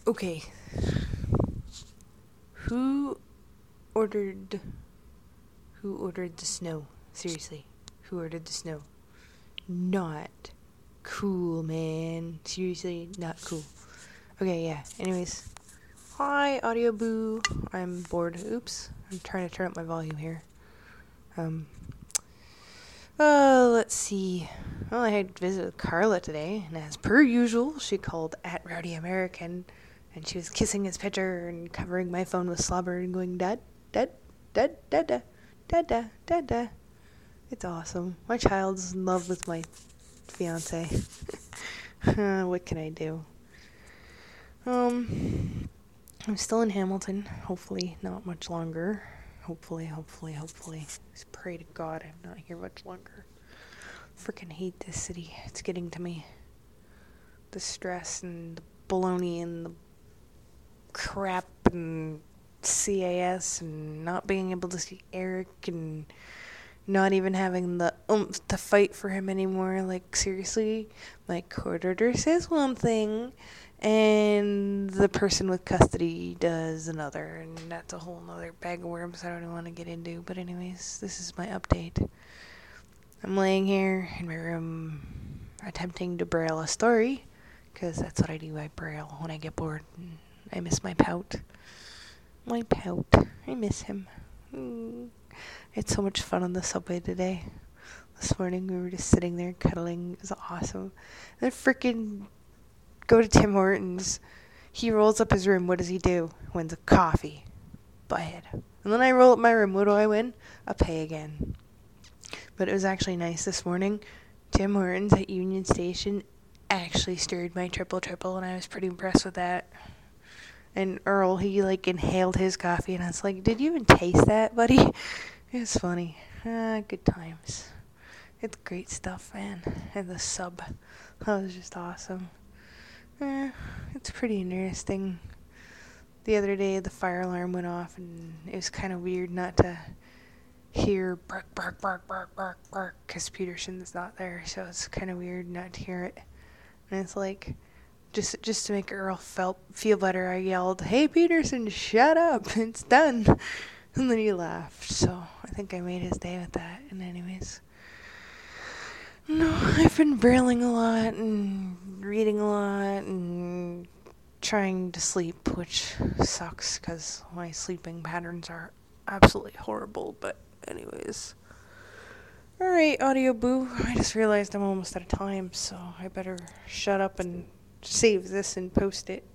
Okay. Who ordered the snow? Seriously. Who ordered the snow? Not cool, man. Seriously, not cool. Okay, yeah. Anyways. Hi, Audio Boo. I'm bored. Oops. I'm trying to turn up my volume here. Let's see. Well, I had to visit with Carla today, and as per usual, she called at Rowdy American, and she was kissing his picture and covering my phone with slobber and going, Dad, Dad, Dad, Dad, Dad, Dad, Dad, Dad, Dad. It's awesome. My child's in love with my fiance. What can I do? I'm still in Hamilton. Hopefully not much longer. Hopefully. Just pray to God I'm not here much longer. Freaking hate this city. It's getting to me. The stress and the baloney and the crap and CAS and not being able to see Eric and not even having the oomph to fight for him anymore. Like, seriously, my court order says one thing and the person with custody does another, and that's a whole nother bag of worms I don't even want to get into. But anyways, this is my update. I'm laying here in my room attempting to braille a story, because that's what I do. I braille when I get bored. I miss my pout. I miss him. It's so much fun on the subway today. This morning we were just sitting there cuddling. It was awesome. Then freaking go to Tim Hortons. He rolls up his room. What does he do? Wins a coffee. Buy it. And then I roll up my room. What do I win? A pay again. But it was actually nice this morning. Tim Hortons at Union Station actually stirred my triple, and I was pretty impressed with that. And Earl, he inhaled his coffee, and I was like, did you even taste that, buddy? It was funny. Good times. It's great stuff, man. And the sub. That was just awesome. It's pretty interesting. The other day, the fire alarm went off, and it was kind of weird not to hear bark, bark, bark, bark, bark, bark, because Peterson's not there, so it's kind of weird not to hear it. And it's like, just to make Earl feel better, I yelled, "Hey, Peterson, shut up, it's done." And then he laughed, so I think I made his day with that. And anyways, no, I've been brailing a lot and reading a lot and trying to sleep, which sucks because my sleeping patterns are absolutely horrible. But anyways, alright, Audio Boo, I just realized I'm almost out of time, so I better shut up and save this and post it.